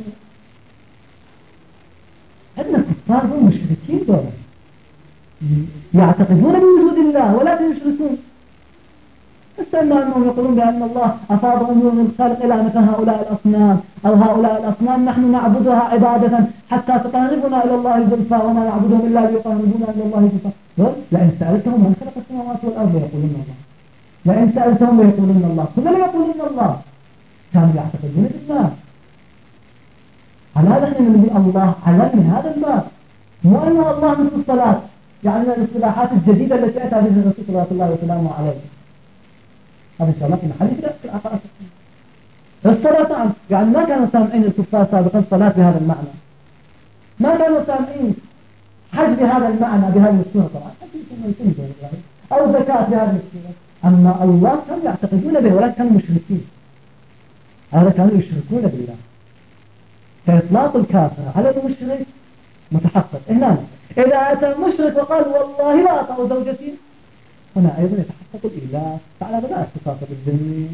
Speaker 1: عندنا كفار هم مشركين دولة يعتقدون بوجود الله ولكن يشركون. استنى أنهم يقولون بأن الله أفاض أمور الخلق إلى مثل هؤلاء الأصنام، أو هؤلاء الأصنام نحن نعبدها عبادة حتى تقربنا إلى الله زلفى وما نعبدهم إلا ليقربونا إلى الله زلفى. لئن سألتهم من خلق السماوات والأرض يقولون الله، لئن سألتهم يقولون الله، كلهم يقولون الله. كانوا يعتقدون بالله. على هذا نحن نقول الله علم من هذا الباب، مو أنه الله مثل الصلاة، يعني من الاصطلاحات الجديدة التي أتى بها الرسول صلى الله عليه وسلم عليه. هذا إن شاء الله في محل كده في العقائد. الصلاة عنه يعني ما كانوا سامعين الكفار سابقا الصلاة بهذا المعنى، ما كانوا سامعين حج بهذا المعنى بهذه الصورة طبعا، أو زكاة بهذه الصورة. أما الله كانوا يعتقدون به ولكن كانوا مشركين، هذا كانوا يشركون بالله. فإطلاق الكافر على المشرك متحقق. هنا إذا أتى مشرك وقال والله لا أطع زوجتي، هنا أيضا يتحقق الإله فعلى بلا اختصاص بالذمي.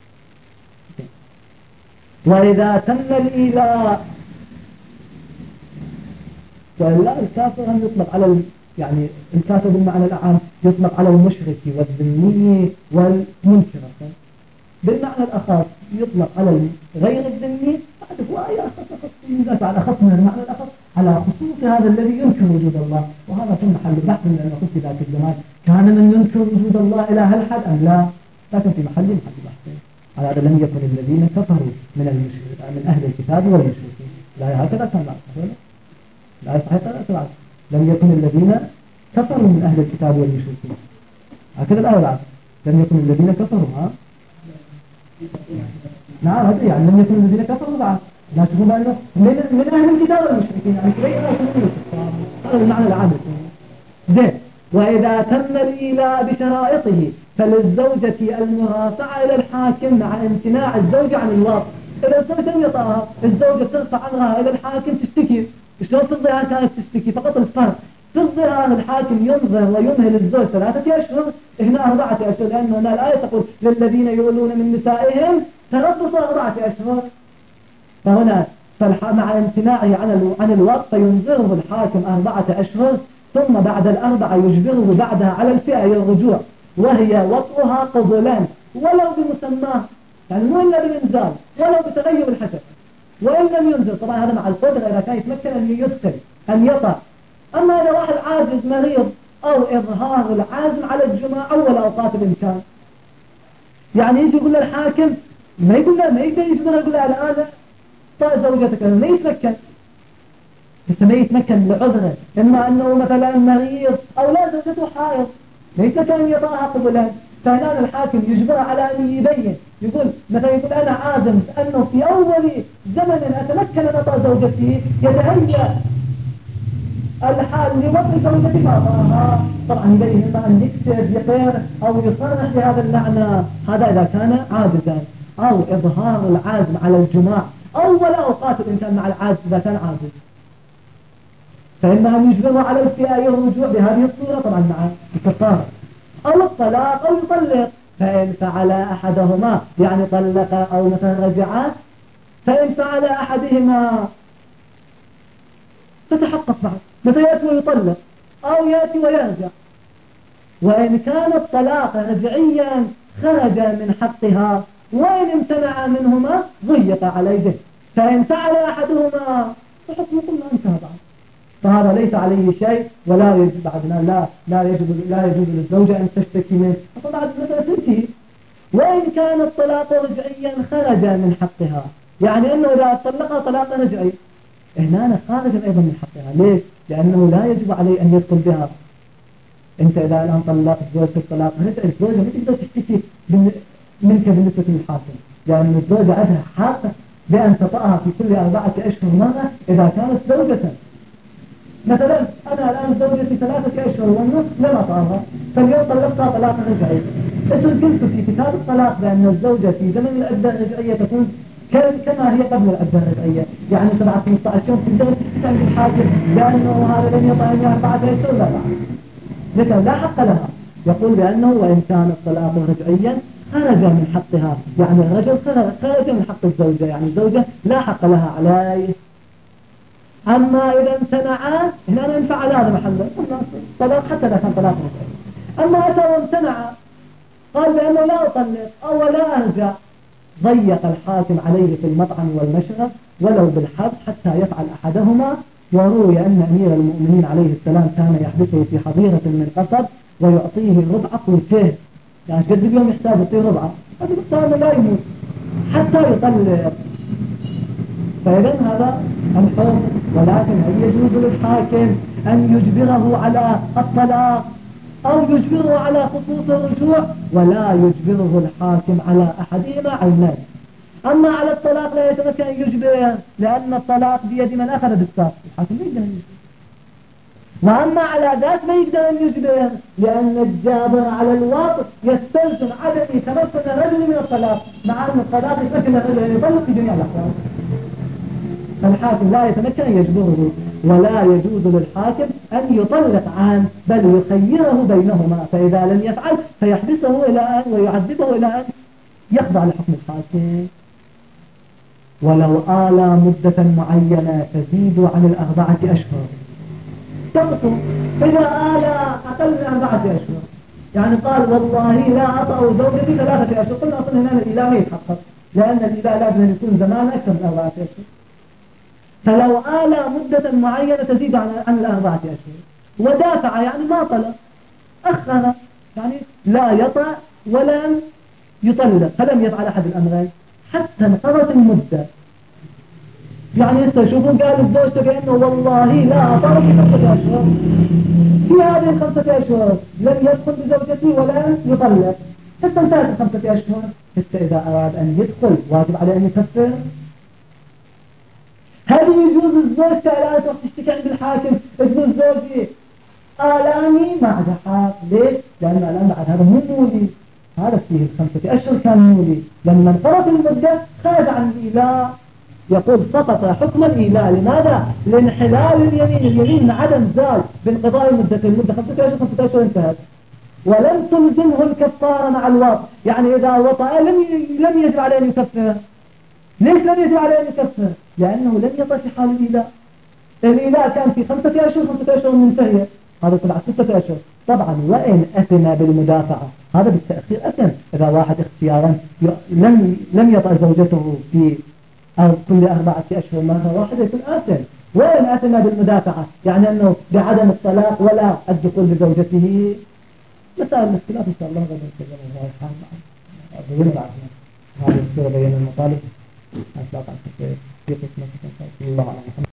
Speaker 1: وإذا تم الإله وإلا الكافر هم يطلق على يعني الكافر بالمعنى العام يطلق على المشرك والذمي والمنكر، بالمعنى الأخص يطلق على غير الذمي. بعد هو أي أخص على أخص من المعنى الأخص على خصوص هذا الذي ينكر وجود الله. وهذا في محل بحث لأنه قلت في ذاك الزمان كان من ينكر وجود الله إلى هالحد أم لا، لكن في محل محل بحث. على هذا لم يكن الذين كفروا من المشرك من أهل الكتاب والمشركين، لا هكذا كان معه، لا صحيح لا لم يكن الذين كفروا من أهل الكتاب والمشركين، هكذا الآية بعد لم يكن الذين كفروا. ها نعم هذا يعني لم يكن الذين كفروا بعد، لا تقول أنه من, من أهل الكتاب والمشركين، يعني كلية هذا المعنى العام. زين. وإذا تم الإيلاء بشرائطه فللزوجة المرافعة إلى الحاكم مع امتناع الزوجة عن الوطء. إذا الزوجة لم يطأها الزوجة ترفع عنها إلى الحاكم تشتكي. شلون في الظهار كانت تشتكي؟ فقط الفرق في الظهار الحاكم ينظر ويمهل الزوج ثلاثة أشهر، هنا أربعة أشهر، لأنه هنا الآية تقول للذين يولون من نسائهم تربص أربعة أشهر. فهنا مع امتناعه عن عن الوطء فينظره الحاكم أربعة أشهر، ثم بعد الأربعة يجبره بعدها على الفئة إلى الرجوع. وهي وطئها قبلا ولو بمسماه، يعني مو إلا بالإنزال ولو بتغير الحسب، وإن لم ينزل طبعا هذا مع القدرة إذا كان يتمكن أن يدخل أن يطع. أما إذا واحد عاجز مريض أو إظهار العازم على الجماع أول أوقات الإمكان، يعني يجي يقول للحاكم ما يقول له ما يقدر يجبره يقول له الآن طاء زوجتك، ما يتمكن بس ما يتمكن لعذره، إما أنه مثلا مريض أو لا زوجته حائض ما يتمكن أن يطاعها قبلا، فهنا الحاكم يجبره على أن يبين، يقول مثلا يقول أنا عازم أنه في أول زمن أتمكن أن أطاع زوجتي يتهيأ الحال لوضع زوجتي فأطاعها، طبعا يبين إما أن يكتب يقير أو يصرح بهذا المعنى، هذا إذا كان عاجزا، أو إظهار العازم على الجماع أول أوقات الإنسان مع العاجز إذا كان عاجز، فإنهم يجبروا على الفئة الرجوع بهذه الصورة طبعا مع الكفارة، أو الطلاق أو يطلق، فإن فعل أحدهما يعني طلق أو مثلا رجع، فإن فعل أحدهما تتحقق بعد متى يأتي ويطلق أو يأتي ويرجع، وإن كان الطلاق رجعيا خرج من حقها، وإن امتنع منهما ضيق عليه، فإن فعل أحدهما فحكم كله انتهى بعد، فهذا ليس عليه شيء ولا يجب بعدنا لا لا يجب لا يجوز للزوجة أن تشتكي منه، فبعد مثلا تنتهي. وإن كان الطلاق رجعيا خرج من حقها، يعني أنه إذا طلقها طلاق رجعي هنا خارج أيضا من حقها، ليش؟ لأنه لا يجب عليه أن يدخل بها. أنت إذا الآن طلقت زوجتك طلاق رجعي، الزوجة ما تقدر تشتكي منك بالنسبة للحاكم، لأن يعني الزوجة عندها حق بأن تطأها في كل أربعة أشهر مرة إذا كانت زوجة. مثلا أنا الآن زوجتي ثلاثة أشهر ونصف لم أطأها، فاليوم طلقتها طلاق رجعي، إيش قلت في كتاب الطلاق بأن الزوجة في زمن العدة الرجعية تكون كما هي قبل العدة الرجعية، يعني سبعة خمسة عشر يوم تقدر تستعمل عند الحاكم لأنه هذا لم يطأني أربعة أشهر لا بعد، لكن لا حق لها. يقول بأنه وإن كان الطلاق رجعيا خرج من حقها، يعني الرجل خرج من حق الزوجة، يعني الزوجة لا حق لها عليه. أما إذا امتنعا هنا ينفع على هذا محله طلاق حتى إذا كان طلاق رجعي. أما أتى وامتنع قال بأنه لا أطلق أو لا أرجع، ضيق الحاكم عليه في المطعم والمشرب ولو بالحبس حتى يفعل أحدهما. وروي أن أمير المؤمنين عليه السلام كان يحبسه في حظيرة من قصب ويعطيه ربع قوتين، يعني قد اليوم يحتاج يعطيه ربعة، هذا بالتالي لا يموت حتى يطلق. فإذا هذا الحكم، ولكن هل يجوز للحاكم أن يجبره على الطلاق أو يجبره على خصوص الرجوع؟ ولا يجبره الحاكم على أحدهما عينان. أما على الطلاق لا يتمكن أن يجبره، لأن الطلاق بيد من أخذ بالساق، الحاكم لا يقدر أن يجبره. وأما على ذات ما يقدر أن يجبره، لأن الجابر على الواقع يستلزم عدم تمكن الرجل من الطلاق، مع أن الطلاق يتمكن الرجل أن يطلق في جميع الأحوال، فالحاكم لا يتمكن أن يجبره. ولا يجوز للحاكم أن يطلق عنه، بل يخيره بينهما، فإذا لم يفعل فيحبسه إلى أن ويعذبه إلى أن يخضع لحكم الحاكم. ولو آلى مدة معينة تزيد عن الأربعة أشهر تقصر، إذا آلى أقل من أربعة أشهر، يعني قال والله لا أطأ زوجتي ثلاثة أشهر، قلنا أصلا هنا الإله ما يتحقق، لأن الإله لازم أن يكون زمان أكثر من أربعة أشهر. فلو آلى مدة معينة تزيد عن عن الأربعة أشهر ودافع، يعني ما طلق، أخر، يعني لا يطأ ولا يطلق، فلم يفعل أحد الأمرين حتى انقضت المدة. يعني يستشوفون قال الزوجة بأنه والله لا أطأ في خمسة أشهر، في هذه الخمسة أشهر لم يدخل بزوجتي ولا يطلق، حتى انتهت الخمسة أشهر، حتى إذا أراد أن يدخل واجب عليه أن يكفر. هل يجوز الزوج الآن تروح تشتكي عند الحاكم تقول زوجي آلاني ما عاد حق؟ ليش؟ لأن الآن بعد هذا مو مولي، هذا فيه الخمسة أشهر كان مولي، لما انقضت المدة خرج عن الإيلاء. يقول سقط حكم الإيلاء. لماذا؟ لانحلال اليمين، اليمين عدم زال بانقضاء المدة، المدة خمسة أشهر خمسة أشهر انتهت، ولم تلزمه الكفارة مع الوطء، يعني إذا وطأ لم لم يجب عليه أن يكفر. ليش لم يجب عليه أن يكفر؟ لأنه لم يطأ في حال الإيلاء. الإيلاء كان في خمسة أشهر، خمسة أشهر منتهية، هذا طلع ستة أشهر. طبعا وإن أثم بالمدافعة هذا بالتأخير أثم. إذا واحد اختيارا لم لم يطأ زوجته في كل أربعة أشهر مرة واحدة يكون آثم. وإن أثم بالمدافعة يعني أنه بعدم الطلاق ولا الدخول بزوجته. مسائل الاختلاف إن شاء الله غدا نتكلم الله تعالى. بين بعضنا هذه الصورة بين المطالب أطلاق عن في قسمة الله على محمد.